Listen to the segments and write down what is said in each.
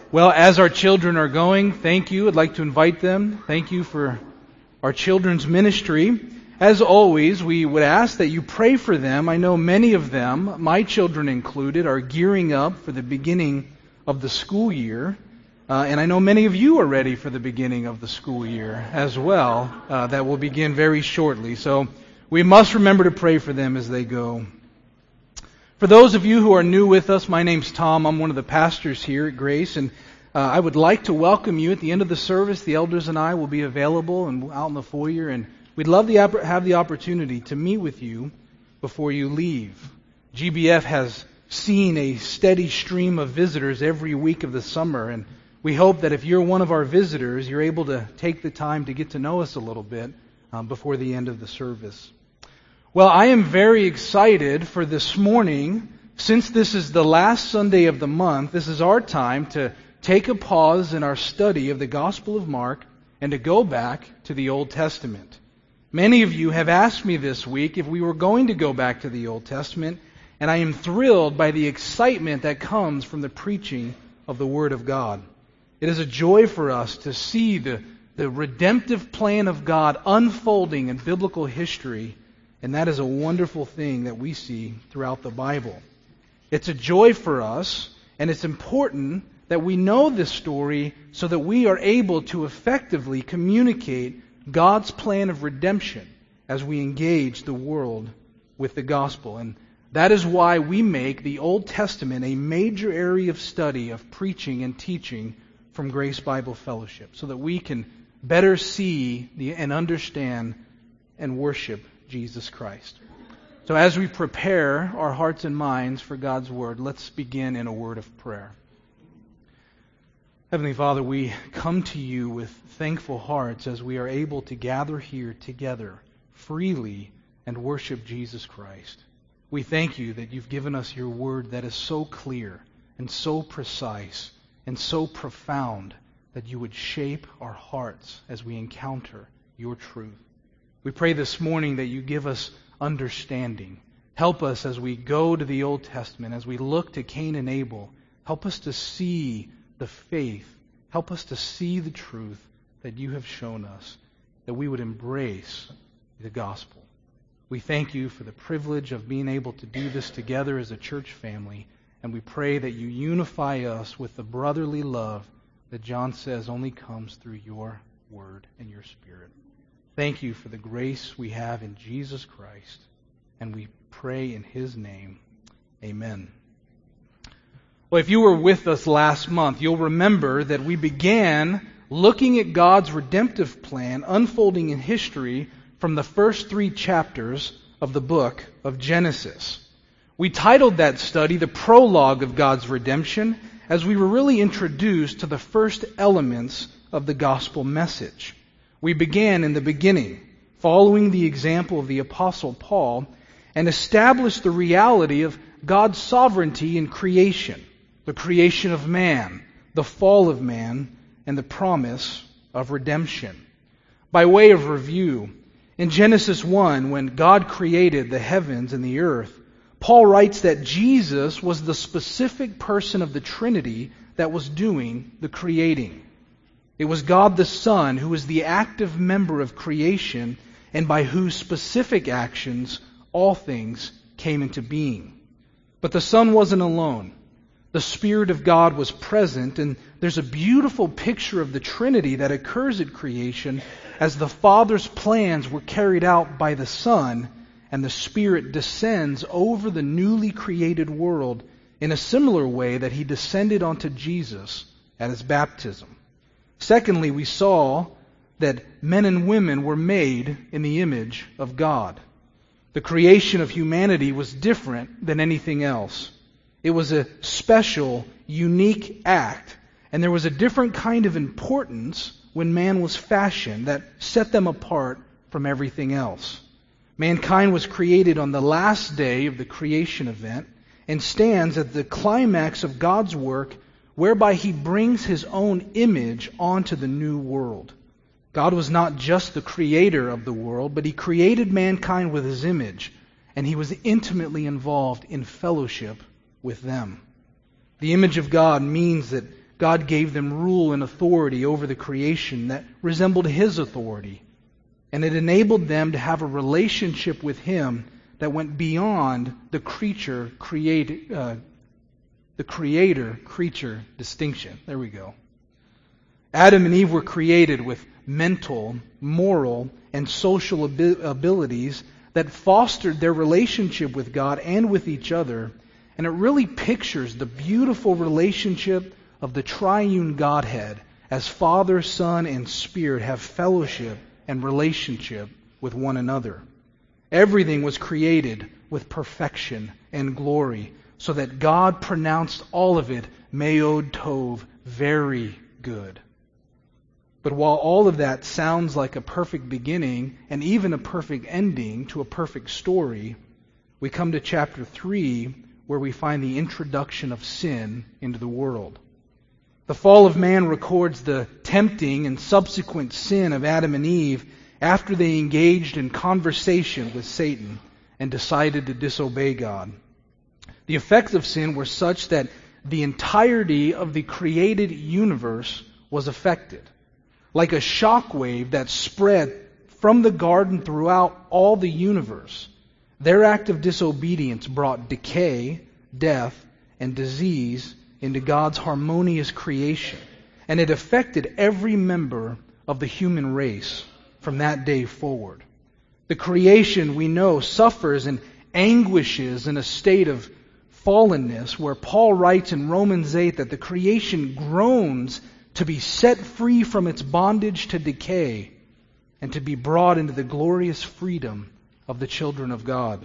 Well, as our children are going, thank you. I'd like to invite them. Thank you for our children's ministry. As always, we would ask that you pray for them. I know many of them, my children included, are gearing up for the beginning of the school year. And I know many of you are ready for the beginning of the school year as well. That will begin very shortly. So we must remember to pray for them as they go. For those of you who are new with us, my name's Tom. I'm one of the pastors here at Grace, and I would like to welcome you at the end of the service. The elders and I will be available and out in the foyer, and we'd love to have the opportunity to meet with you before you leave. GBF has seen a steady stream of visitors every week of the summer, and we hope that if you're one of our visitors, you're able to take the time to get to know us a little bit before the end of the service. Well, I am very excited for this morning. Since this is the last Sunday of the month, this is our time to take a pause in our study of the Gospel of Mark and to go back to the Old Testament. Many of you have asked me this week if we were going to go back to the Old Testament, and I am thrilled by the excitement that comes from the preaching of the Word of God. It is a joy for us to see the redemptive plan of God unfolding in biblical history. And that is a wonderful thing that we see throughout the Bible. It's a joy for us, and it's important that we know this story so that we are able to effectively communicate God's plan of redemption as we engage the world with the gospel. And that is why we make the Old Testament a major area of study, of preaching and teaching from Grace Bible Fellowship, so that we can better see and understand and worship Jesus Christ. So as we prepare our hearts and minds for God's Word, let's begin in a word of prayer. Heavenly Father, we come to you with thankful hearts as we are able to gather here together freely and worship Jesus Christ. We thank you that you've given us your Word that is so clear and so precise and so profound that you would shape our hearts as we encounter your truth. We pray this morning that you give us understanding. Help us as we go to the Old Testament, as we look to Cain and Abel. Help us to see the faith. Help us to see the truth that you have shown us, that we would embrace the gospel. We thank you for the privilege of being able to do this together as a church family, and we pray that you unify us with the brotherly love that John says only comes through your word and your Spirit. Thank you for the grace we have in Jesus Christ, and we pray in His name. Amen. Well, if you were with us last month, you'll remember that we began looking at God's redemptive plan unfolding in history from the first 3 chapters of the book of Genesis. We titled that study The Prologue of God's Redemption, as we were really introduced to the first elements of the gospel message. We began in the beginning, following the example of the Apostle Paul, and established the reality of God's sovereignty in creation, the creation of man, the fall of man, and the promise of redemption. By way of review, in Genesis 1, when God created the heavens and the earth, Paul writes that Jesus was the specific person of the Trinity that was doing the creating. It was God the Son who was the active member of creation and by whose specific actions all things came into being. But the Son wasn't alone. The Spirit of God was present, and there's a beautiful picture of the Trinity that occurs at creation as the Father's plans were carried out by the Son, and the Spirit descends over the newly created world in a similar way that He descended onto Jesus at His baptism. Secondly, we saw that men and women were made in the image of God. The creation of humanity was different than anything else. It was a special, unique act, and there was a different kind of importance when man was fashioned that set them apart from everything else. Mankind was created on the last day of the creation event and stands at the climax of God's work, whereby He brings His own image onto the new world. God was not just the creator of the world, but He created mankind with His image, and He was intimately involved in fellowship with them. The image of God means that God gave them rule and authority over the creation that resembled His authority. And it enabled them to have a relationship with Him that went beyond the creator-creature distinction. There we go. Adam and Eve were created with mental, moral, and social abilities that fostered their relationship with God and with each other. And it really pictures the beautiful relationship of the triune Godhead as Father, Son, and Spirit have fellowship and relationship with one another. Everything was created with perfection and glory, so that God pronounced all of it, Meod Tov, very good. But while all of that sounds like a perfect beginning and even a perfect ending to a perfect story, we come to chapter 3 where we find the introduction of sin into the world. The fall of man records the tempting and subsequent sin of Adam and Eve after they engaged in conversation with Satan and decided to disobey God. The effects of sin were such that the entirety of the created universe was affected. Like a shock wave that spread from the garden throughout all the universe, their act of disobedience brought decay, death, and disease into God's harmonious creation. And it affected every member of the human race from that day forward. The creation, we know, suffers and anguishes in a state of fallenness, where Paul writes in Romans 8 that the creation groans to be set free from its bondage to decay and to be brought into the glorious freedom of the children of God.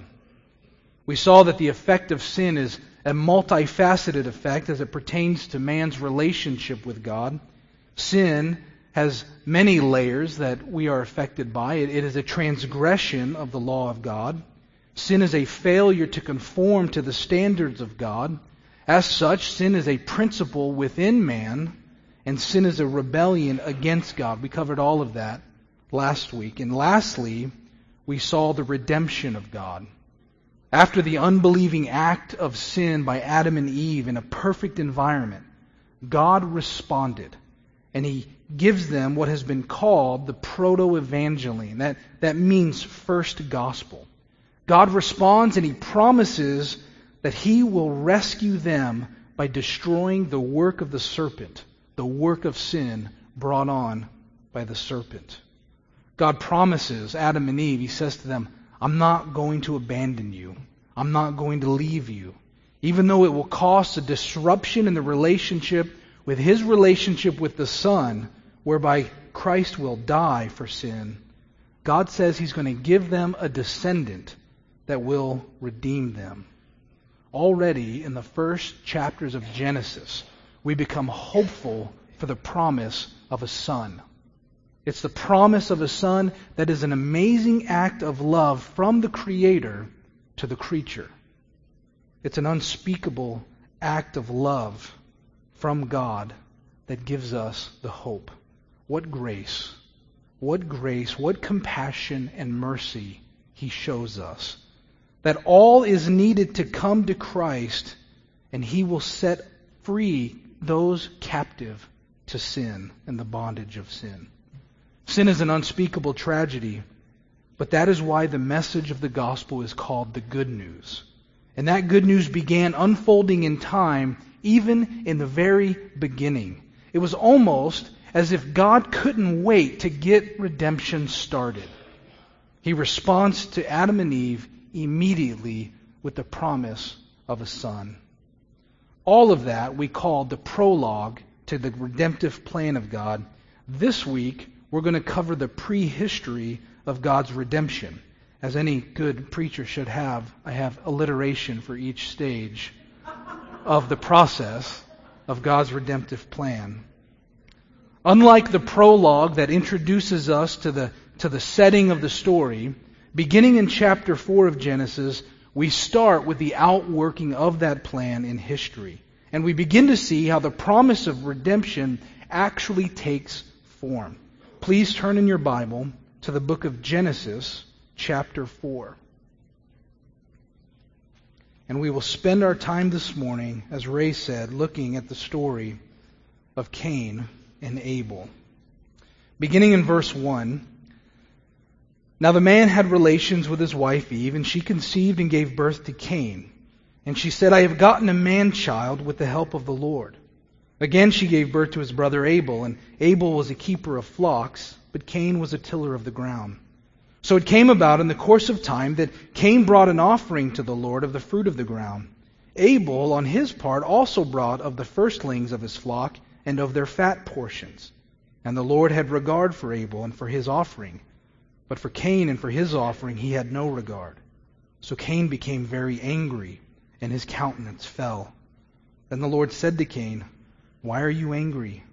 We saw that the effect of sin is a multifaceted effect as it pertains to man's relationship with God. Sin has many layers that we are affected by. It is a transgression of the law of God. Sin is a failure to conform to the standards of God. As such, sin is a principle within man, and sin is a rebellion against God. We covered all of that last week. And lastly, we saw the redemption of God. After the unbelieving act of sin by Adam and Eve in a perfect environment, God responded, and He gives them what has been called the proto-evangelium. That means first gospel. God responds and He promises that He will rescue them by destroying the work of the serpent, the work of sin brought on by the serpent. God promises Adam and Eve, He says to them, I'm not going to abandon you. I'm not going to leave you. Even though it will cause a disruption in the relationship with His relationship with the Son, whereby Christ will die for sin, God says He's going to give them a descendant that will redeem them. Already in the first chapters of Genesis, we become hopeful for the promise of a son. It's the promise of a son that is an amazing act of love from the Creator to the creature. It's an unspeakable act of love from God that gives us the hope. What grace, what compassion and mercy He shows us. That all is needed to come to Christ, and He will set free those captive to sin and the bondage of sin. Sin is an unspeakable tragedy, but that is why the message of the gospel is called the good news. And that good news began unfolding in time, even in the very beginning. It was almost as if God couldn't wait to get redemption started. He responds to Adam and Eve immediately with the promise of a son. All of that we call the prologue to the redemptive plan of God. This week, we're going to cover the prehistory of God's redemption. As any good preacher should have, I have alliteration for each stage of the process of God's redemptive plan. Unlike the prologue that introduces us to the setting of the story, beginning in chapter 4 of Genesis, we start with the outworking of that plan in history. And we begin to see how the promise of redemption actually takes form. Please turn in your Bible to the book of Genesis, chapter 4. And we will spend our time this morning, as Ray said, looking at the story of Cain and Abel. Beginning in verse 1, "Now the man had relations with his wife Eve, and she conceived and gave birth to Cain. And she said, 'I have gotten a man-child with the help of the Lord.' Again she gave birth to his brother Abel, and Abel was a keeper of flocks, but Cain was a tiller of the ground. So it came about in the course of time that Cain brought an offering to the Lord of the fruit of the ground. Abel, on his part, also brought of the firstlings of his flock and of their fat portions. And the Lord had regard for Abel and for his offering, but for Cain and for his offering he had no regard. So Cain became very angry, and his countenance fell. Then the Lord said to Cain, 'Why are you angry?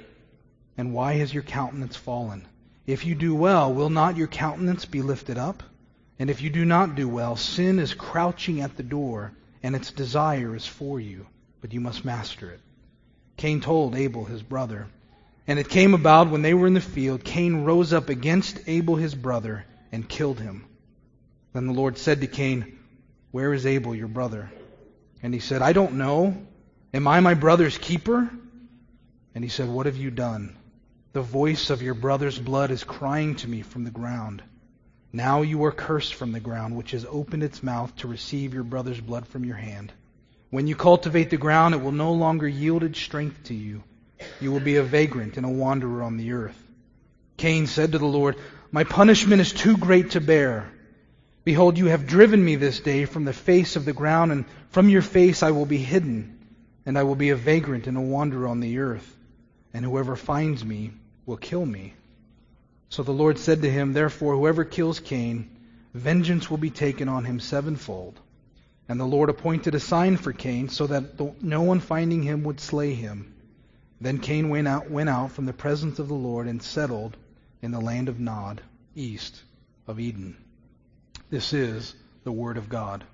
And why has your countenance fallen? If you do well, will not your countenance be lifted up? And if you do not do well, sin is crouching at the door, and its desire is for you, but you must master it.' Cain told Abel his brother. And it came about when they were in the field, Cain rose up against Abel his brother and killed him. Then the Lord said to Cain, 'Where is Abel your brother?' And he said, 'I don't know. Am I my brother's keeper?' And he said, 'What have you done? The voice of your brother's blood is crying to me from the ground. Now you are cursed from the ground, which has opened its mouth to receive your brother's blood from your hand. When you cultivate the ground, it will no longer yield its strength to you. You will be a vagrant and a wanderer on the earth.' Cain said to the Lord, 'My punishment is too great to bear. Behold, you have driven me this day from the face of the ground, and from your face I will be hidden, and I will be a vagrant and a wanderer on the earth, and whoever finds me will kill me.' So the Lord said to him, 'Therefore whoever kills Cain, vengeance will be taken on him sevenfold.' And the Lord appointed a sign for Cain, so that no one finding him would slay him. Then Cain went out from the presence of the Lord and settled in the land of Nod, east of Eden." This is the Word of God.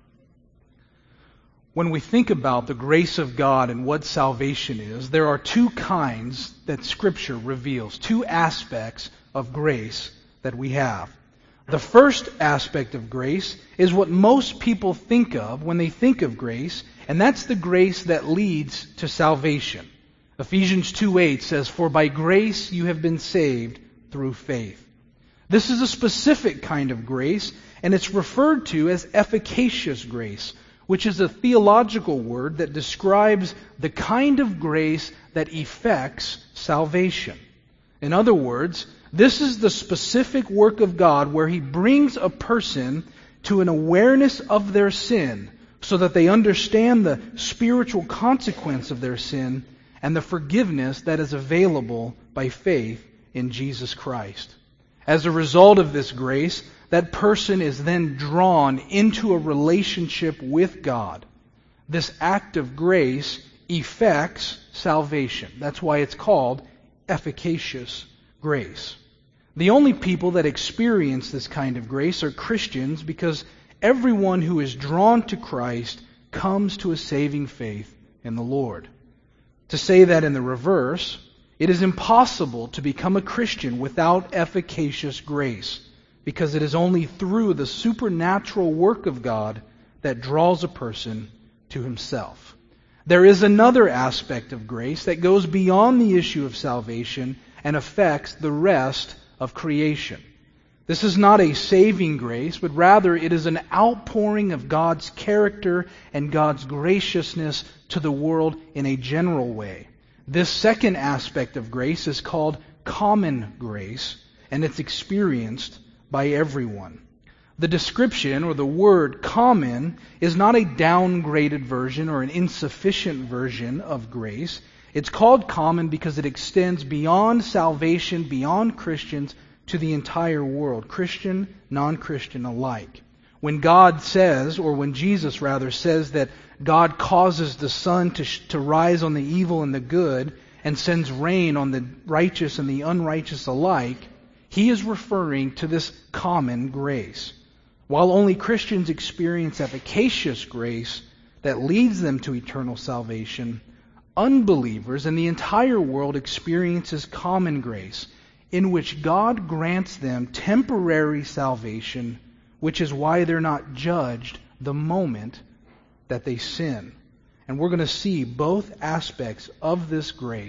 When we think about the grace of God and what salvation is, there are two kinds that Scripture reveals, two aspects of grace that we have. The first aspect of grace is what most people think of when they think of grace, and that's the grace that leads to salvation. Ephesians 2:8 says, "For by grace you have been saved through faith." This is a specific kind of grace, and it's referred to as efficacious grace, which is a theological word that describes the kind of grace that effects salvation. In other words, this is the specific work of God where He brings a person to an awareness of their sin so that they understand the spiritual consequence of their sin and the forgiveness that is available by faith in Jesus Christ. As a result of this grace, that person is then drawn into a relationship with God. This act of grace effects salvation. That's why it's called efficacious grace. The only people that experience this kind of grace are Christians, because everyone who is drawn to Christ comes to a saving faith in the Lord. To say that in the reverse, it is impossible to become a Christian without efficacious grace, because it is only through the supernatural work of God that draws a person to Himself. There is another aspect of grace that goes beyond the issue of salvation and affects the rest of creation. This is not a saving grace, but rather it is an outpouring of God's character and God's graciousness to the world in a general way. This second aspect of grace is called common grace, and it's experienced by everyone. The description, or the word common, is not a downgraded version or an insufficient version of grace. It's called common because it extends beyond salvation, beyond Christians, to the entire world, Christian, non-Christian alike. When God says, or when Jesus rather says that God causes the sun to rise on the evil and the good and sends rain on the righteous and the unrighteous alike, He is referring to this common grace. While only Christians experience efficacious grace that leads them to eternal salvation, unbelievers and the entire world experiences common grace, in which God grants them temporary salvation, which is why they're not judged the moment that they sin. And we're going to see both aspects of this grace,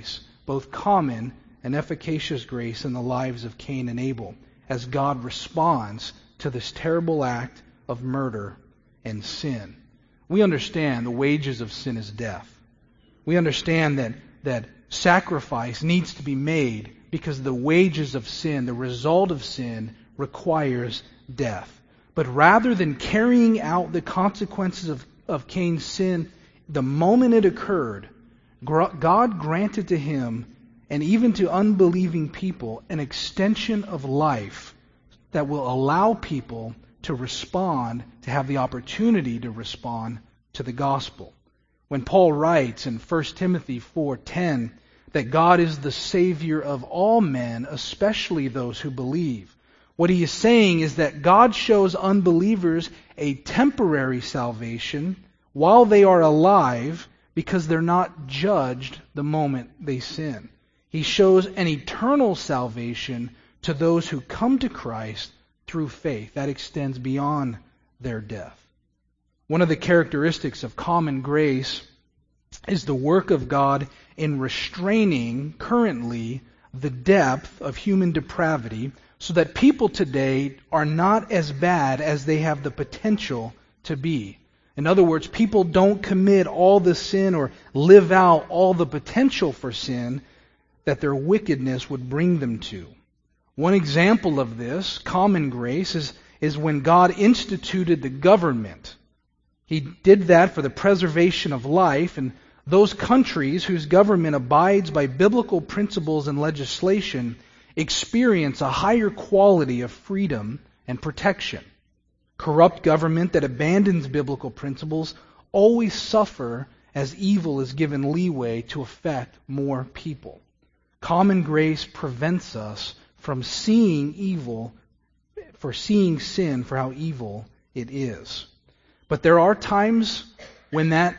both common and efficacious grace in the lives of Cain and Abel, as God responds to this terrible act of murder and sin. We understand the wages of sin is death. We understand that sacrifice needs to be made because the wages of sin, the result of sin, requires death. But rather than carrying out the consequences of Cain's sin the moment it occurred, God granted to him and even to unbelieving people an extension of life that will allow people to respond, to have the opportunity to respond to the gospel. When Paul writes in 1 Timothy 4:10 that God is the Savior of all men, especially those who believe, what he is saying is that God shows unbelievers a temporary salvation while they are alive because they're not judged the moment they sin. He shows an eternal salvation to those who come to Christ through faith. That extends beyond their death. One of the characteristics of common grace is the work of God in restraining currently the depth of human depravity so that people today are not as bad as they have the potential to be. In other words, people don't commit all the sin or live out all the potential for sin that their wickedness would bring them to. One example of this, common grace, is when God instituted the government. He did that for the preservation of life, and those countries whose government abides by biblical principles and legislation experience a higher quality of freedom and protection. Corrupt government that abandons biblical principles always suffer as evil is given leeway to affect more people. Common grace prevents us from seeing evil, for seeing sin for how evil it is. But there are times when that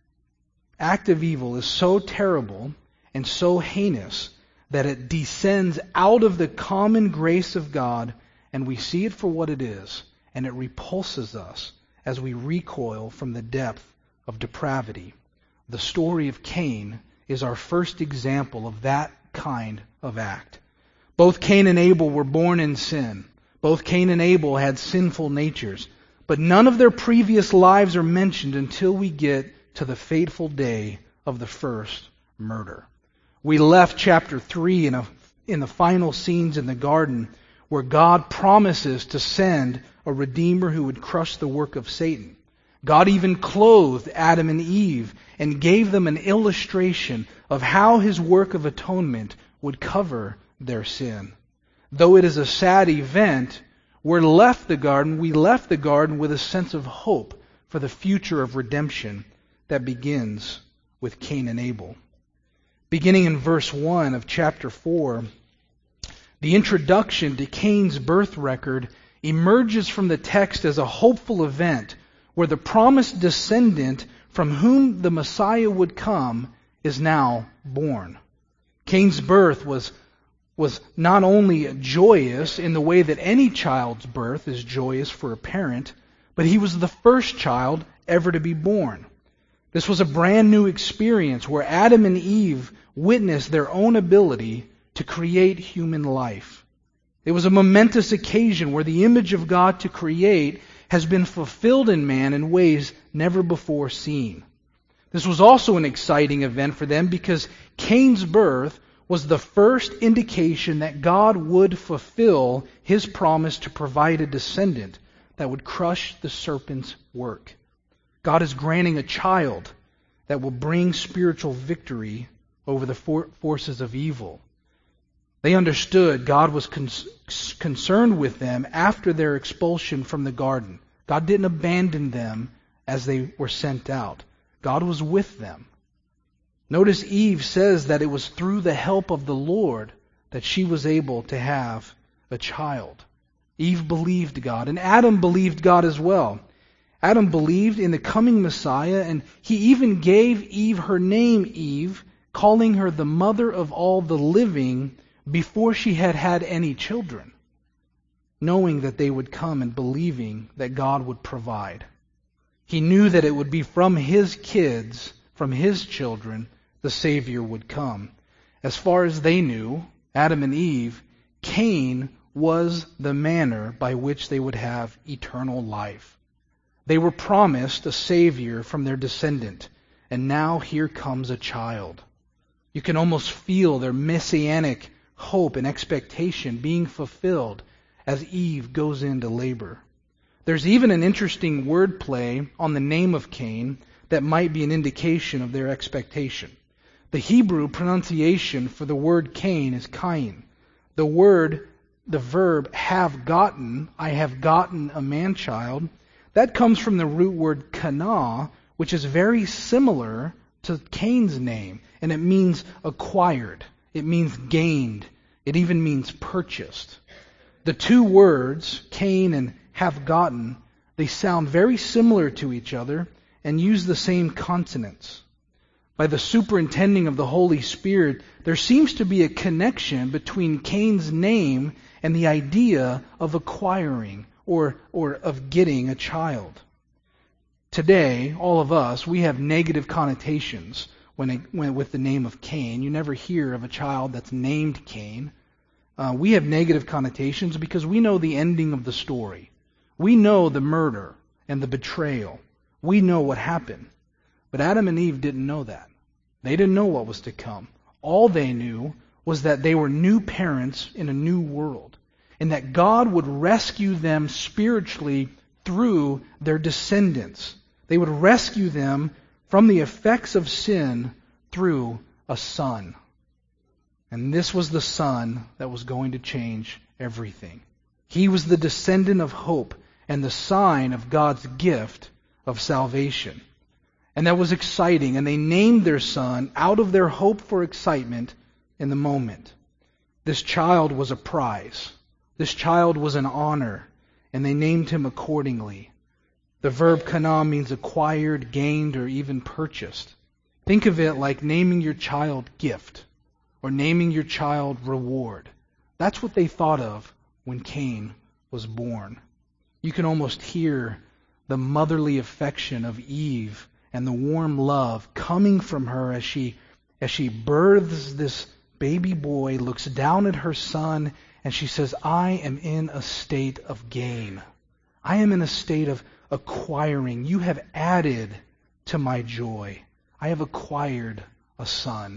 act of evil is so terrible and so heinous that it descends out of the common grace of God, and we see it for what it is, and it repulses us as we recoil from the depth of depravity. The story of Cain is our first example of that kind of act. Both Cain and Abel were born in sin. Both Cain and Abel had sinful natures. But none of their previous lives are mentioned until we get to the fateful day of the first murder. We left chapter 3 in the final scenes in the garden where God promises to send a Redeemer who would crush the work of Satan. God even clothed Adam and Eve and gave them an illustration of how His work of atonement would cover their sin. Though it is a sad event, we left the garden with a sense of hope for the future of redemption that begins with Cain and Abel. Beginning in verse 1 of chapter 4, the introduction to Cain's birth record emerges from the text as a hopeful event where the promised descendant from whom the Messiah would come is now born. Cain's birth was not only joyous in the way that any child's birth is joyous for a parent, but he was the first child ever to be born. This was a brand new experience where Adam and Eve witnessed their own ability to create human life. It was a momentous occasion where the image of God to create has been fulfilled in man in ways never before seen. This was also an exciting event for them because Cain's birth was the first indication that God would fulfill His promise to provide a descendant that would crush the serpent's work. God is granting a child that will bring spiritual victory over the forces of evil. They understood God was concerned with them after their expulsion from the garden. God didn't abandon them as they were sent out. God was with them. Notice Eve says that it was through the help of the Lord that she was able to have a child. Eve believed God, and Adam believed God as well. Adam believed in the coming Messiah, and he even gave Eve her name Eve, calling her the mother of all the living before she had had any children, knowing that they would come and believing that God would provide. He knew that it would be from his kids, from his children, the Savior would come. As far as they knew, Adam and Eve, Cain was the manner by which they would have eternal life. They were promised a Savior from their descendant, and now here comes a child. You can almost feel their messianic hope and expectation being fulfilled as Eve goes into labor. There's even an interesting wordplay on the name of Cain that might be an indication of their expectation. The Hebrew pronunciation for the word Cain is Cain. The verb have gotten, I have gotten a man-child, that comes from the root word kana, which is very similar to Cain's name, and it means acquired. It means gained. It even means purchased. The two words, Cain and have gotten, they sound very similar to each other and use the same consonants. By the superintending of the Holy Spirit, there seems to be a connection between Cain's name and the idea of acquiring or of getting a child. Today, all of us, we have negative connotations when with the name of Cain. You never hear of a child that's named Cain. We have negative connotations because we know the ending of the story. We know the murder and the betrayal. We know what happened. But Adam and Eve didn't know that. They didn't know what was to come. All they knew was that they were new parents in a new world, and that God would rescue them spiritually through their descendants. They would rescue them from the effects of sin through a son. And this was the son that was going to change everything. He was the descendant of hope and the sign of God's gift of salvation. And that was exciting, and they named their son out of their hope for excitement in the moment. This child was a prize. This child was an honor, and they named him accordingly. The verb kana means acquired, gained, or even purchased. Think of it like naming your child gift or naming your child reward. That's what they thought of when Cain was born. You can almost hear the motherly affection of Eve and the warm love coming from her as she births this baby boy, looks down at her son, and she says, I am in a state of gain. I am in a state of acquiring. You have added to my joy. I have acquired a son.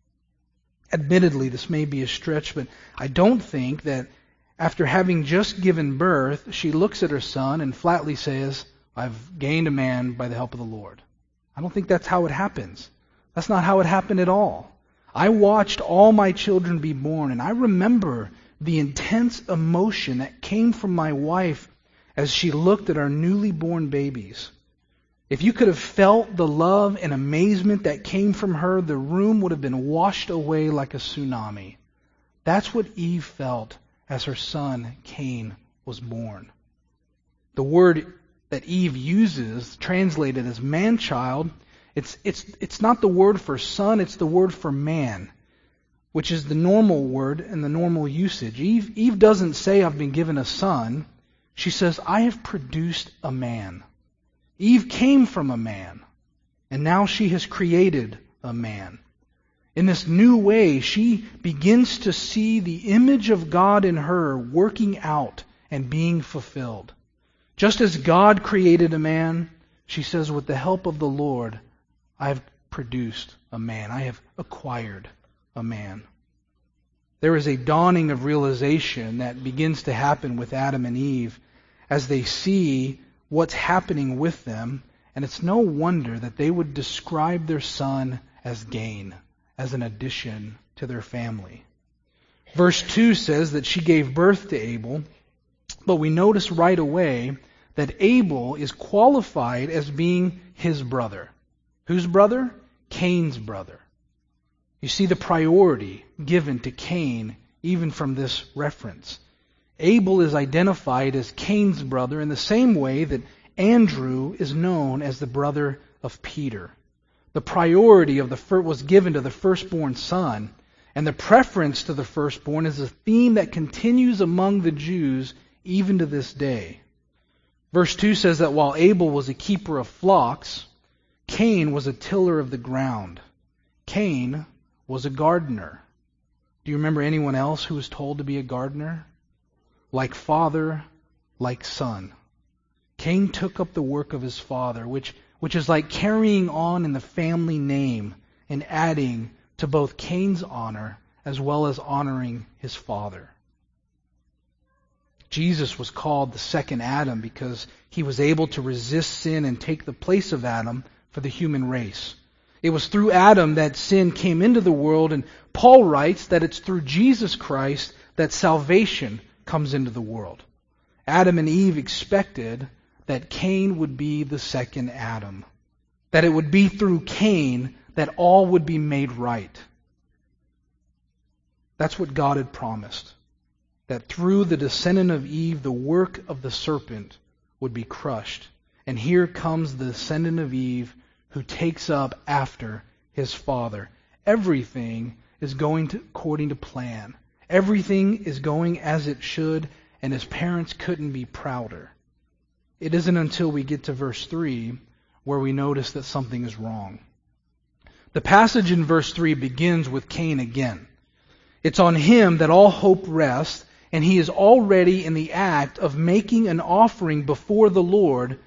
Admittedly, this may be a stretch, but I don't think that after having just given birth, she looks at her son and flatly says, I've gained a man by the help of the Lord. I don't think that's how it happens. That's not how it happened at all. I watched all my children be born, and I remember the intense emotion that came from my wife as she looked at our newly born babies. If you could have felt the love and amazement that came from her, the room would have been washed away like a tsunami. That's what Eve felt as her son Cain was born. The word that Eve uses, translated as man-child, it's not the word for son, it's the word for man, which is the normal word and the normal usage. Eve doesn't say, I've been given a son. She says, I have produced a man. Eve came from a man, and now she has created a man. In this new way, she begins to see the image of God in her working out and being fulfilled. Just as God created a man, she says, with the help of the Lord, I have produced a man. I have acquired a man. There is a dawning of realization that begins to happen with Adam and Eve as they see what's happening with them, and it's no wonder that they would describe their son as gain, as an addition to their family. Verse 2 says that she gave birth to Abel, but we notice right away that Abel is qualified as being his brother. Whose brother? Cain's brother. You see the priority given to Cain even from this reference. Abel is identified as Cain's brother in the same way that Andrew is known as the brother of Peter. The priority of was given to the firstborn son, and the preference to the firstborn is a theme that continues among the Jews even to this day. Verse 2 says that while Abel was a keeper of flocks, Cain was a tiller of the ground. Cain was a gardener. Do you remember anyone else who was told to be a gardener? Like father, like son. Cain took up the work of his father, which is like carrying on in the family name and adding to both Cain's honor as well as honoring his father. Jesus was called the second Adam because he was able to resist sin and take the place of Adam for the human race. It was through Adam that sin came into the world, and Paul writes that it's through Jesus Christ that salvation comes into the world. Adam and Eve expected that Cain would be the second Adam, that it would be through Cain that all would be made right. That's what God had promised, that through the descendant of Eve, the work of the serpent would be crushed. And here comes the descendant of Eve who takes up after his father. Everything is going according to plan. Everything is going as it should, and his parents couldn't be prouder. It isn't until we get to verse 3 where we notice that something is wrong. The passage in verse 3 begins with Cain again. It's on him that all hope rests, and he is already in the act of making an offering before the Lord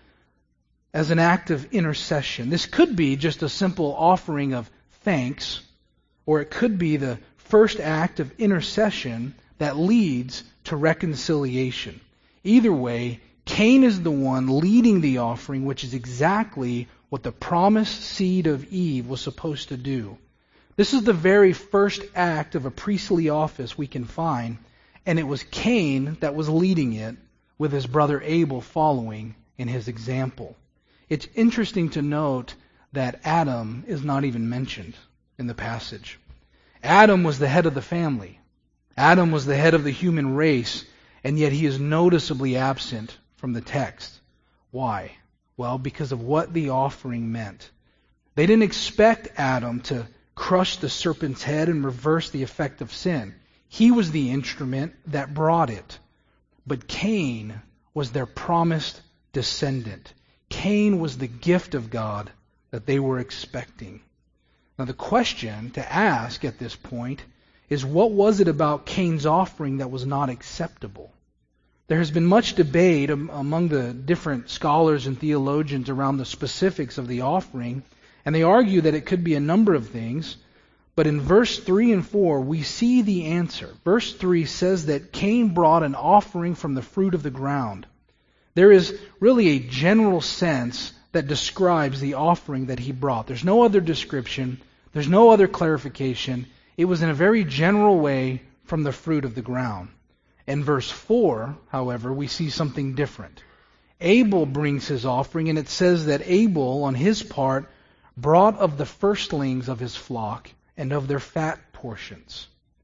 as an act of intercession. This could be just a simple offering of thanks, or it could be the first act of intercession that leads to reconciliation. Either way, Cain is the one leading the offering, which is exactly what the promised seed of Eve was supposed to do. This is the very first act of a priestly office we can find, and it was Cain that was leading it, with his brother Abel following in his example. It's interesting to note that Adam is not even mentioned in the passage. Adam was the head of the family. Adam was the head of the human race, and yet he is noticeably absent from the text. Why? Well, because of what the offering meant. They didn't expect Adam to crush the serpent's head and reverse the effect of sin. He was the instrument that brought it. But Cain was their promised descendant. Cain was the gift of God that they were expecting. Now the question to ask at this point is, what was it about Cain's offering that was not acceptable? There has been much debate among the different scholars and theologians around the specifics of the offering, and they argue that it could be a number of things. But in verse 3 and 4, we see the answer. Verse 3 says that Cain brought an offering from the fruit of the ground. There is really a general sense that describes the offering that he brought. There's no other description. There's no other clarification. It was in a very general way from the fruit of the ground. In verse 4, however, we see something different. Abel brings his offering, and it says that Abel, on his part, brought of the firstlings of his flock and of their fat portions.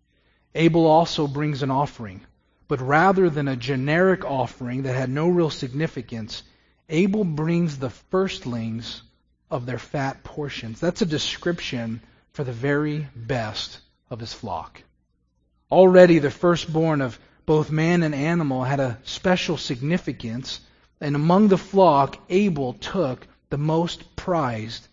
Abel also brings an offering, but rather than a generic offering that had no real significance, Abel brings the firstlings of their fat portions. That's a description for the very best of his flock. Already the firstborn of both man and animal had a special significance, and among the flock, Abel took the most prized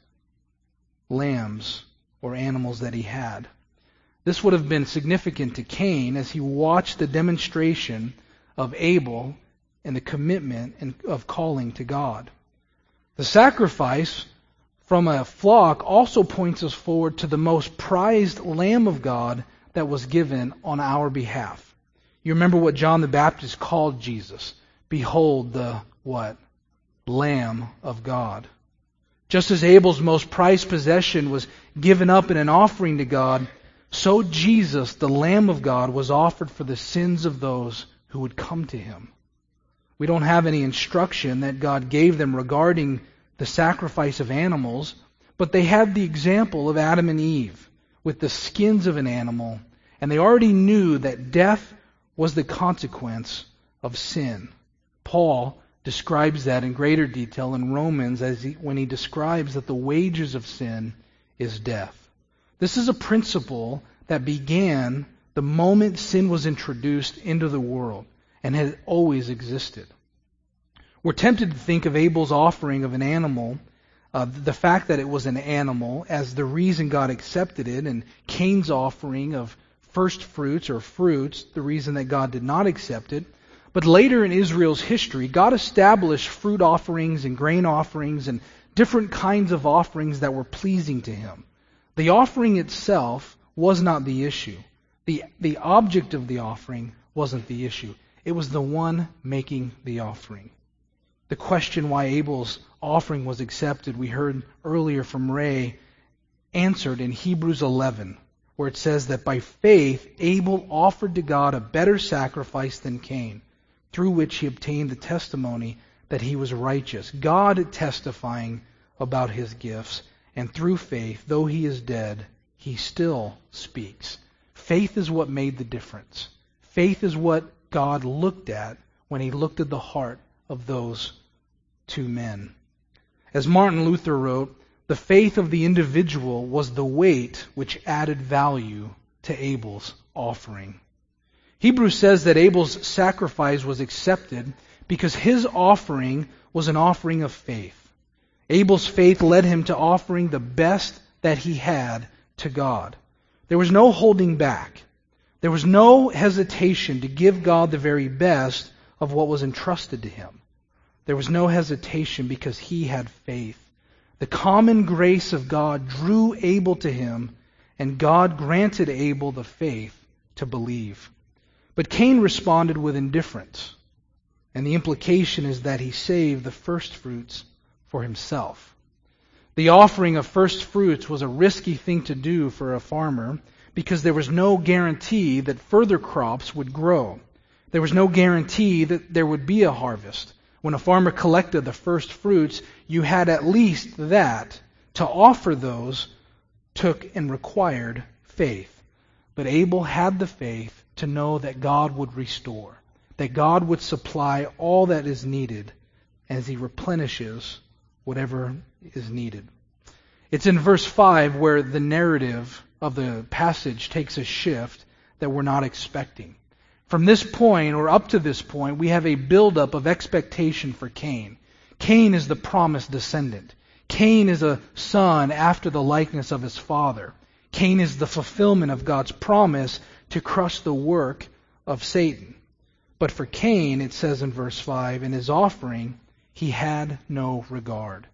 lambs or animals that he had. This would have been significant to Cain as he watched the demonstration of Abel and the commitment of calling to God. The sacrifice from a flock also points us forward to the most prized Lamb of God that was given on our behalf. You remember what John the Baptist called Jesus. Behold the what? Lamb of God. Just as Abel's most prized possession was given up in an offering to God, so Jesus, the Lamb of God, was offered for the sins of those who would come to Him. We don't have any instruction that God gave them regarding the sacrifice of animals, but they had the example of Adam and Eve with the skins of an animal, and they already knew that death was the consequence of sin. Paul describes that in greater detail in Romans when he describes that the wages of sin is death. This is a principle that began the moment sin was introduced into the world and had always existed. We're tempted to think of Abel's offering of an animal, the fact that it was an animal, as the reason God accepted it, and Cain's offering of first fruits or fruits, the reason that God did not accept it. But later in Israel's history, God established fruit offerings and grain offerings and different kinds of offerings that were pleasing to Him. The offering itself was not the issue. The object of the offering wasn't the issue. It was the one making the offering. The question why Abel's offering was accepted, we heard earlier from Ray, answered in Hebrews 11, where it says that by faith Abel offered to God a better sacrifice than Cain, through which he obtained the testimony that he was righteous, God testifying about his gifts, and through faith, though he is dead, he still speaks. Faith is what made the difference. Faith is what God looked at when He looked at the heart of those two men. As Martin Luther wrote, the faith of the individual was the weight which added value to Abel's offering. Hebrews says that Abel's sacrifice was accepted because his offering was an offering of faith. Abel's faith led him to offering the best that he had to God. There was no holding back. There was no hesitation to give God the very best of what was entrusted to him. There was no hesitation because he had faith. The common grace of God drew Abel to Him, and God granted Abel the faith to believe. But Cain responded with indifference, and the implication is that he saved the first fruits for himself. The offering of first fruits was a risky thing to do for a farmer because there was no guarantee that further crops would grow. There was no guarantee that there would be a harvest. When a farmer collected the first fruits, you had at least that. To offer those took and required faith. But Abel had the faith to know that God would restore, that God would supply all that is needed as He replenishes whatever is needed. It's in verse 5 where the narrative of the passage takes a shift that we're not expecting. From this point, or up to this point, we have a buildup of expectation for Cain. Cain is the promised descendant. Cain is a son after the likeness of his father. Cain is the fulfillment of God's promise to crush the work of Satan. But for Cain, it says in verse 5, in his offering, he had no regard.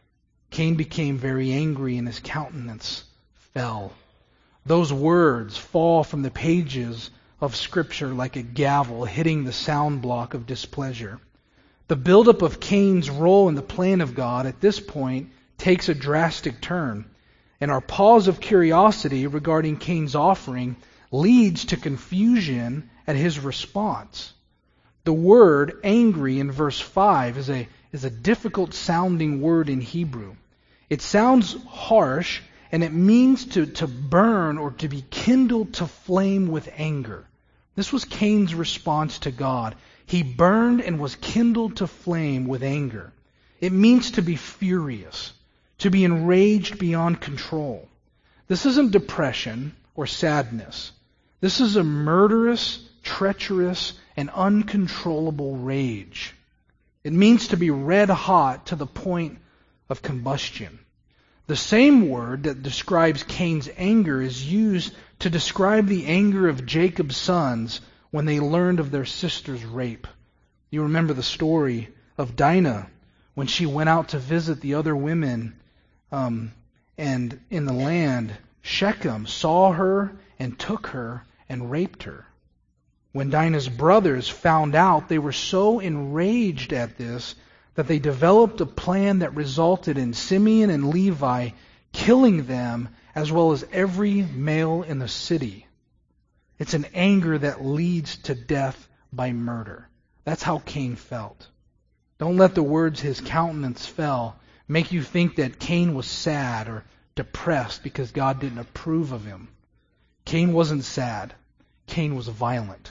Cain became very angry and his countenance fell. Those words fall from the pages of Scripture like a gavel hitting the sound block of displeasure. The buildup of Cain's role in the plan of God at this point takes a drastic turn, and our pause of curiosity regarding Cain's offering leads to confusion at his response. The word angry in verse 5 is a difficult sounding word in Hebrew. It sounds harsh, and it means to burn or to be kindled to flame with anger. This was Cain's response to God. He burned and was kindled to flame with anger. It means to be furious, to be enraged beyond control. This isn't depression or sadness. This is a murderous, treacherous, and uncontrollable rage. It means to be red hot to the point of combustion. The same word that describes Cain's anger is used to describe the anger of Jacob's sons when they learned of their sister's rape. You remember the story of Dinah when she went out to visit the other women and in the land. Shechem saw her and took her and raped her. When Dinah's brothers found out, they were so enraged at this that they developed a plan that resulted in Simeon and Levi killing them as well as every male in the city. It's an anger that leads to death by murder. That's how Cain felt. Don't let the words his countenance fell make you think that Cain was sad or depressed because God didn't approve of him. Cain wasn't sad. Cain was violent.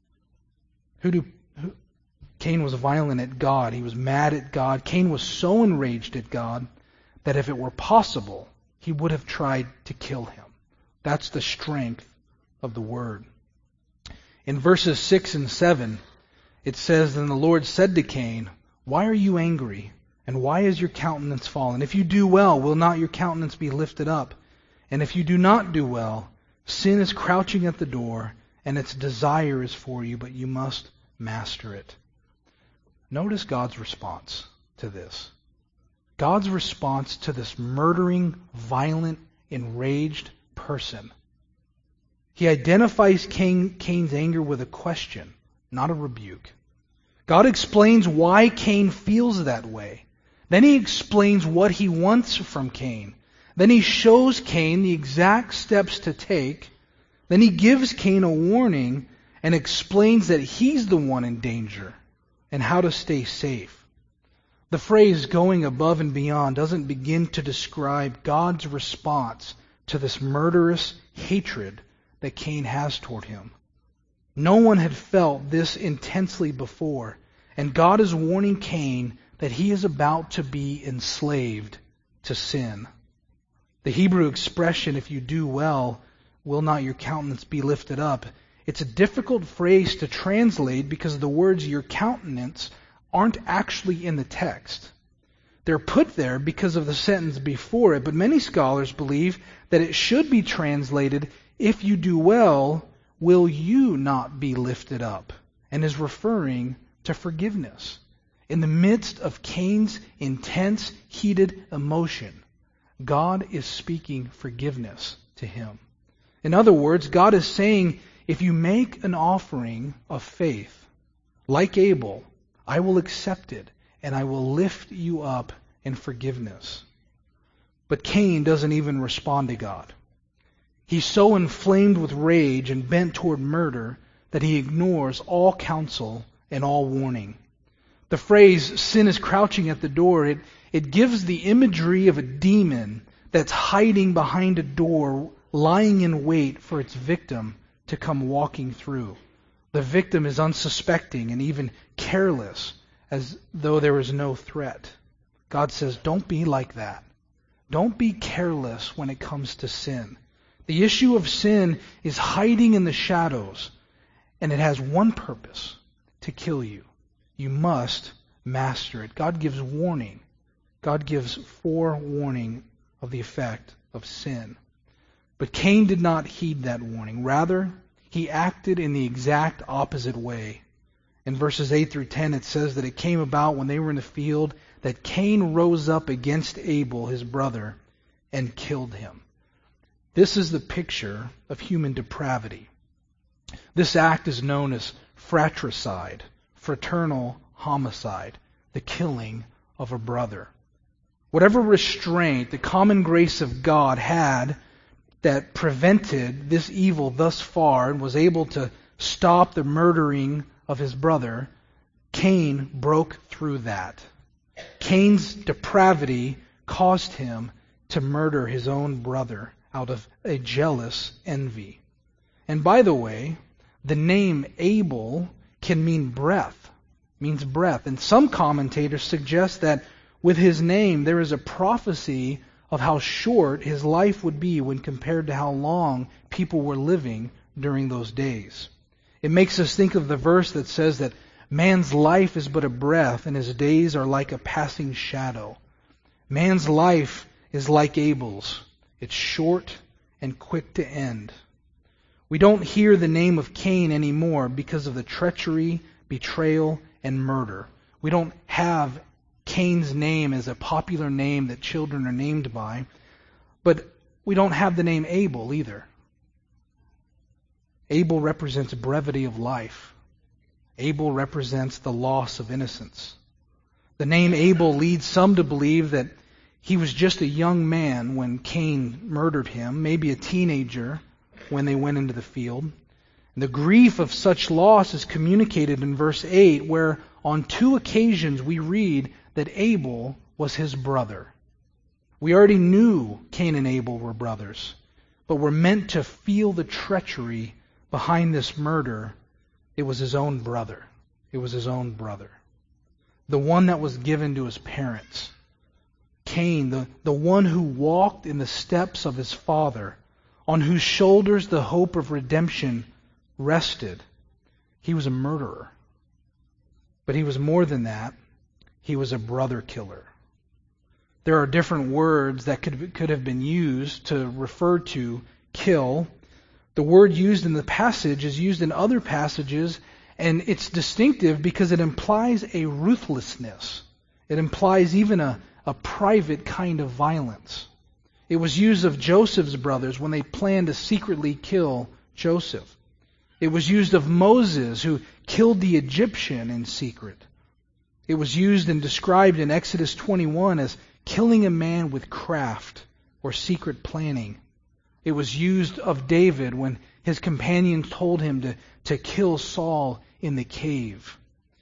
Cain was violent at God. He was mad at God. Cain was so enraged at God that if it were possible, he would have tried to kill him. That's the strength of the word. In verses 6 and 7, it says, "Then the Lord said to Cain, 'Why are you angry? And why is your countenance fallen? If you do well, will not your countenance be lifted up? And if you do not do well, Sin is crouching at the door, and its desire is for you, but you must master it. Notice God's response to this. God's response to this murdering, violent, enraged person. He identifies Cain's anger with a question, not a rebuke. God explains why Cain feels that way. Then he explains what he wants from Cain. Then he shows Cain the exact steps to take. Then he gives Cain a warning and explains that he's the one in danger and how to stay safe. The phrase going above and beyond doesn't begin to describe God's response to this murderous hatred that Cain has toward him. No one had felt this intensely before, and God is warning Cain that he is about to be enslaved to sin. The Hebrew expression, if you do well, will not your countenance be lifted up? It's a difficult phrase to translate because the words your countenance aren't actually in the text. They're put there because of the sentence before it, but many scholars believe that it should be translated, if you do well, will you not be lifted up? And is referring to forgiveness. In the midst of Cain's intense, heated emotion, God is speaking forgiveness to him. In other words, God is saying, if you make an offering of faith, like Abel, I will accept it, and I will lift you up in forgiveness. But Cain doesn't even respond to God. He's so inflamed with rage and bent toward murder that he ignores all counsel and all warning. The phrase, sin is crouching at the door, it gives the imagery of a demon that's hiding behind a door, lying in wait for its victim to come walking through. The victim is unsuspecting and even careless, as though there is no threat. God says, don't be like that. Don't be careless when it comes to sin. The issue of sin is hiding in the shadows, and it has one purpose, to kill you. You must master it. God gives warning. God gives forewarning of the effect of sin. But Cain did not heed that warning. Rather, he acted in the exact opposite way. In verses 8 through 10, it says that it came about when they were in the field that Cain rose up against Abel, his brother, and killed him. This is the picture of human depravity. This act is known as fratricide, fraternal homicide, the killing of a brother. Whatever restraint the common grace of God had that prevented this evil thus far and was able to stop the murdering of his brother, Cain broke through that. Cain's depravity caused him to murder his own brother out of a jealous envy. And by the way, the name Abel can mean breath, means breath. And some commentators suggest that with his name there is a prophecy of how short his life would be when compared to how long people were living during those days. It makes us think of the verse that says that man's life is but a breath and his days are like a passing shadow. Man's life is like Abel's. It's short and quick to end. We don't hear the name of Cain anymore because of the treachery, betrayal, and murder. We don't have Cain's name as a popular name that children are named by, but we don't have the name Abel either. Abel represents brevity of life. Abel represents the loss of innocence. The name Abel leads some to believe that he was just a young man when Cain murdered him, maybe a teenager when they went into the field. And the grief of such loss is communicated in verse 8, where on 2 occasions we read that Abel was his brother. We already knew Cain and Abel were brothers, but we're meant to feel the treachery behind this murder. It was his own brother. It was his own brother. The one that was given to his parents. Cain, the one who walked in the steps of his father, on whose shoulders the hope of redemption rested. He was a murderer. But he was more than that. He was a brother killer. There are different words that could have been used to refer to kill, The word used in the passage is used in other passages, and it's distinctive because it implies a ruthlessness. It implies even a private kind of violence. It was used of Joseph's brothers when they planned to secretly kill Joseph. It was used of Moses, who killed the Egyptian in secret. It was used and described in Exodus 21 as killing a man with craft or secret planning. It was used of David when his companions told him to kill Saul in the cave.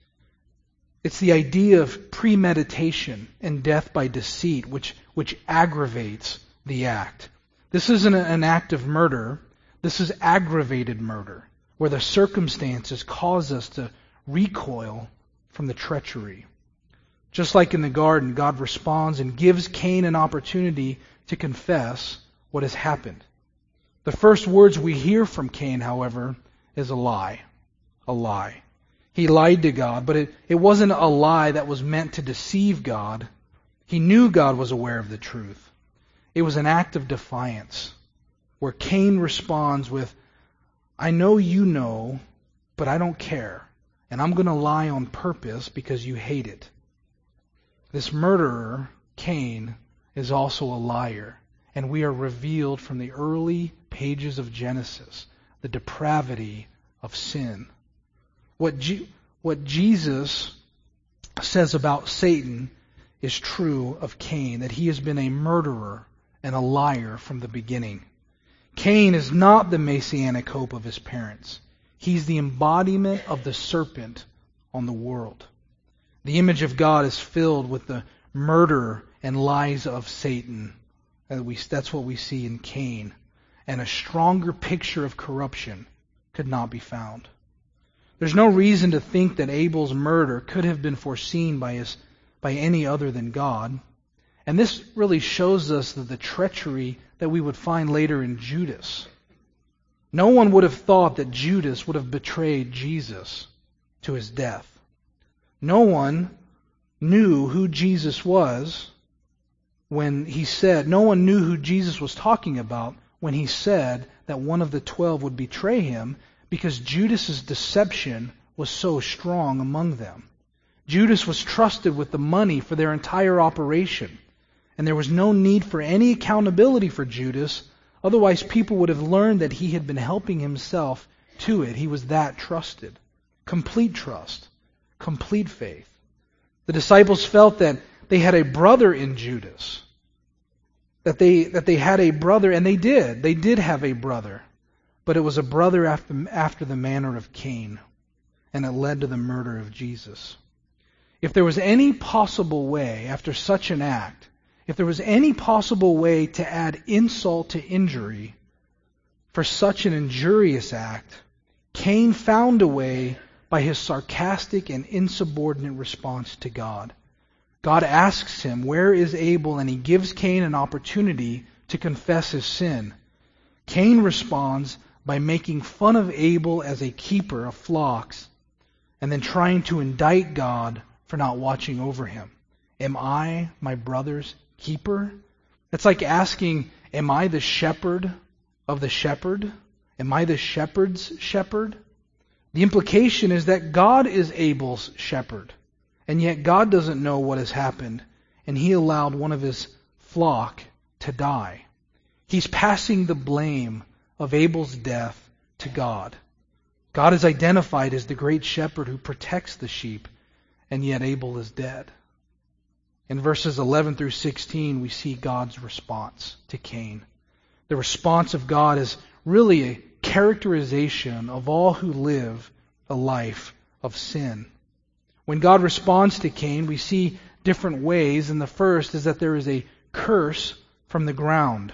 It's the idea of premeditation and death by deceit which aggravates the act. This isn't an act of murder. This is aggravated murder, where the circumstances cause us to recoil from the treachery. Just like in the garden, God responds and gives Cain an opportunity to confess what has happened. The first words we hear from Cain, however, is a lie. A lie. He lied to God, but it wasn't a lie that was meant to deceive God. He knew God was aware of the truth. It was an act of defiance, where Cain responds with, I know you know, but I don't care, and I'm going to lie on purpose because you hate it. This murderer, Cain, is also a liar, and we are revealed from the early pages of Genesis the depravity of sin. What Jesus says about Satan is true of Cain, that he has been a murderer and a liar from the beginning. Cain is not the messianic hope of his parents. He's the embodiment of the serpent on the world. The image of God is filled with the murder and lies of Satan. That's what we see in Cain. And a stronger picture of corruption could not be found. There's no reason to think that Abel's murder could have been foreseen by any other than God. And this really shows us the treachery that we would find later in Judas. No one would have thought that Judas would have betrayed Jesus to his death. No one knew who Jesus was when he said, no one knew who Jesus was talking about when he said that one of the 12 would betray him, because Judas's deception was so strong among them. Judas was trusted with the money for their entire operation, and there was no need for any accountability for Judas. Otherwise, people would have learned that he had been helping himself to it. He was that trusted. Complete trust. Complete faith. The disciples felt that they had a brother in Judas. That they had a brother, and they did. They did have a brother. But it was a brother after the manner of Cain. And it led to the murder of Jesus. If there was any possible way, after such an act, if there was any possible way to add insult to injury for such an injurious act, Cain found a way by his sarcastic and insubordinate response to God. God asks him, "Where is Abel?" and he gives Cain an opportunity to confess his sin. Cain responds by making fun of Abel as a keeper of flocks and then trying to indict God for not watching over him. Am I my brother's keeper? That's like asking, am I the shepherd of the shepherd? Am I the shepherd's shepherd? The implication is that God is Abel's shepherd, and yet God doesn't know what has happened, and he allowed one of his flock to die. He's passing the blame of Abel's death to God. God is identified as the great shepherd who protects the sheep, and yet Abel is dead. In verses 11 through 16, we see God's response to Cain. The response of God is really a characterization of all who live a life of sin. When God responds to Cain, we see different ways, and the first is that there is a curse from the ground.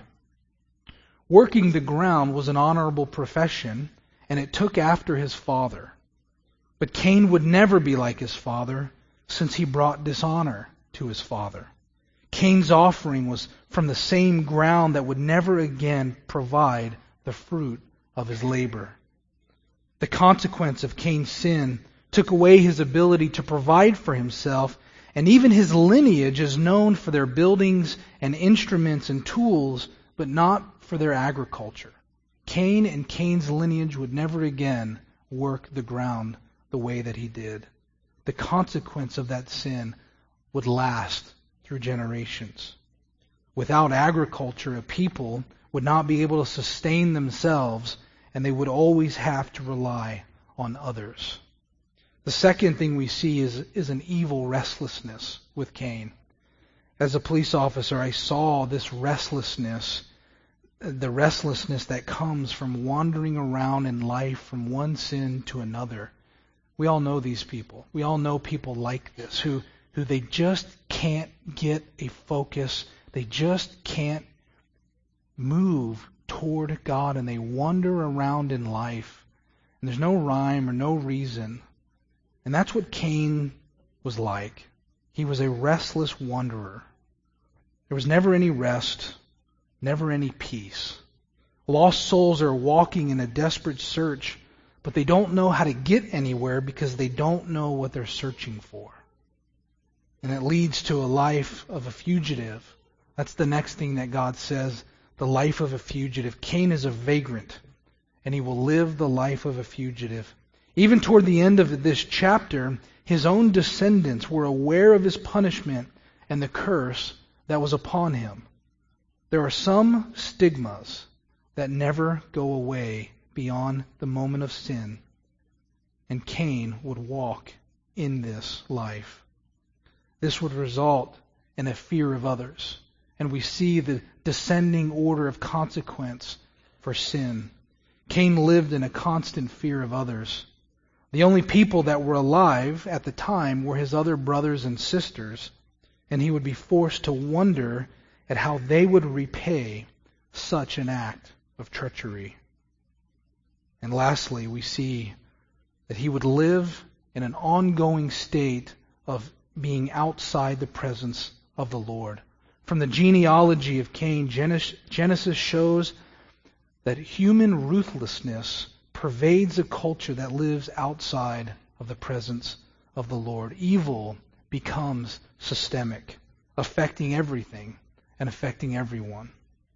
Working the ground was an honorable profession, and it took after his father. But Cain would never be like his father, since he brought dishonor to his father. Cain's offering was from the same ground that would never again provide the fruit of his labor. The consequence of Cain's sin took away his ability to provide for himself, and even his lineage is known for their buildings and instruments and tools, but not for their agriculture. Cain and Cain's lineage would never again work the ground the way that he did. The consequence of that sin would last through generations. Without agriculture, a people would not be able to sustain themselves, and they would always have to rely on others. The second thing we see is an evil restlessness with Cain. As a police officer, I saw this restlessness, the restlessness that comes from wandering around in life from one sin to another. We all know these people. We all know people like this who they just can't get a focus. They just can't move toward God, and they wander around in life. And there's no rhyme or no reason. And that's what Cain was like. He was a restless wanderer. There was never any rest, never any peace. Lost souls are walking in a desperate search, but they don't know how to get anywhere because they don't know what they're searching for. And it leads to a life of a fugitive. That's the next thing that God says, the life of a fugitive. Cain is a vagrant, and he will live the life of a fugitive. Even toward the end of this chapter, his own descendants were aware of his punishment and the curse that was upon him. There are some stigmas that never go away beyond the moment of sin, and Cain would walk in this life. This would result in a fear of others, and we see the descending order of consequence for sin. Cain lived in a constant fear of others. The only people that were alive at the time were his other brothers and sisters, and he would be forced to wonder at how they would repay such an act of treachery. And lastly, we see that he would live in an ongoing state of being outside the presence of the Lord. From the genealogy of Cain, Genesis shows that human ruthlessness pervades a culture that lives outside of the presence of the Lord. Evil becomes systemic, affecting everything and affecting everyone.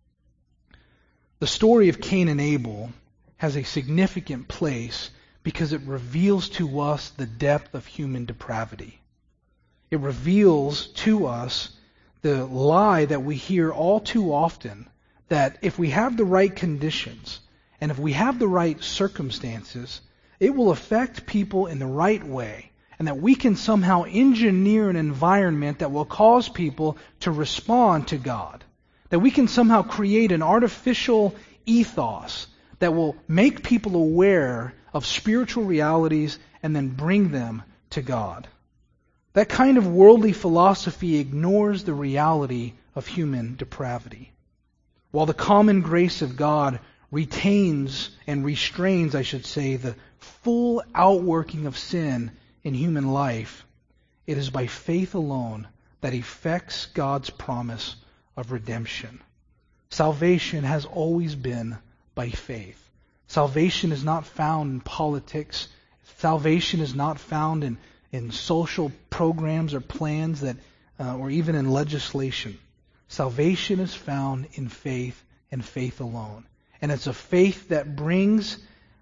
The story of Cain and Abel has a significant place because it reveals to us the depth of human depravity. It reveals to us the lie that we hear all too often, that if we have the right conditions and if we have the right circumstances, it will affect people in the right way, and that we can somehow engineer an environment that will cause people to respond to God. That we can somehow create an artificial ethos that will make people aware of spiritual realities and then bring them to God. That kind of worldly philosophy ignores the reality of human depravity. While the common grace of God retains and restrains, the full outworking of sin in human life, it is by faith alone that effects God's promise of redemption. Salvation has always been by faith. Salvation is not found in politics. Salvation is not found in social programs or plans that, or even in legislation. Salvation is found in faith and faith alone. And it's a faith that brings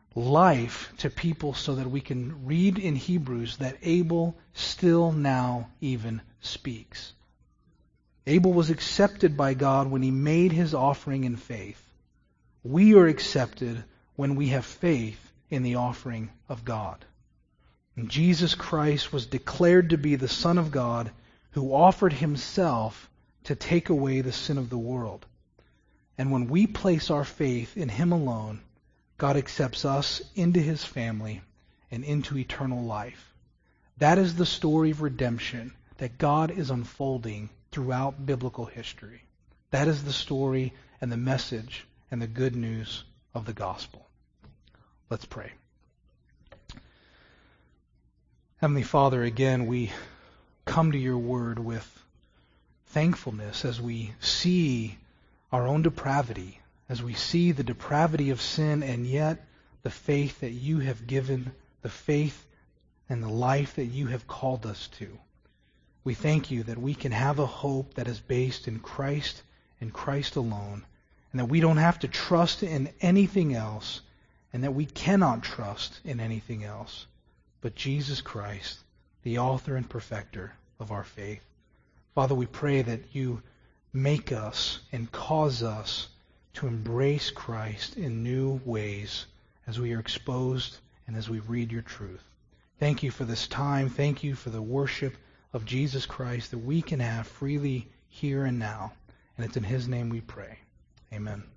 life to people, so that we can read in Hebrews that Abel still now even speaks. Abel was accepted by God when he made his offering in faith. We are accepted when we have faith in the offering of God. And Jesus Christ was declared to be the Son of God, who offered himself to take away the sin of the world. And when we place our faith in him alone, God accepts us into his family and into eternal life. That is the story of redemption that God is unfolding throughout biblical history. That is the story and the message and the good news of the gospel. Let's pray. Heavenly Father, again, we come to your word with thankfulness as we see our own depravity, as we see the depravity of sin, and yet the faith that you have given, the faith and the life that you have called us to. We thank you that we can have a hope that is based in Christ and Christ alone, and that we don't have to trust in anything else, and that we cannot trust in anything else but Jesus Christ, the author and perfecter of our faith. Father, we pray that you make us and cause us to embrace Christ in new ways as we are exposed and as we read your truth. Thank you for this time. Thank you for the worship of Jesus Christ that we can have freely here and now. And it's in his name we pray. Amen.